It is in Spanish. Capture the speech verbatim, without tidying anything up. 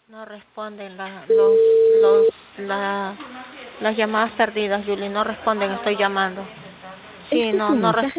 No responden la, los, los, la, las llamadas perdidas, Julie. No responden, estoy llamando. Sí, Este es no, un no mensaje responden.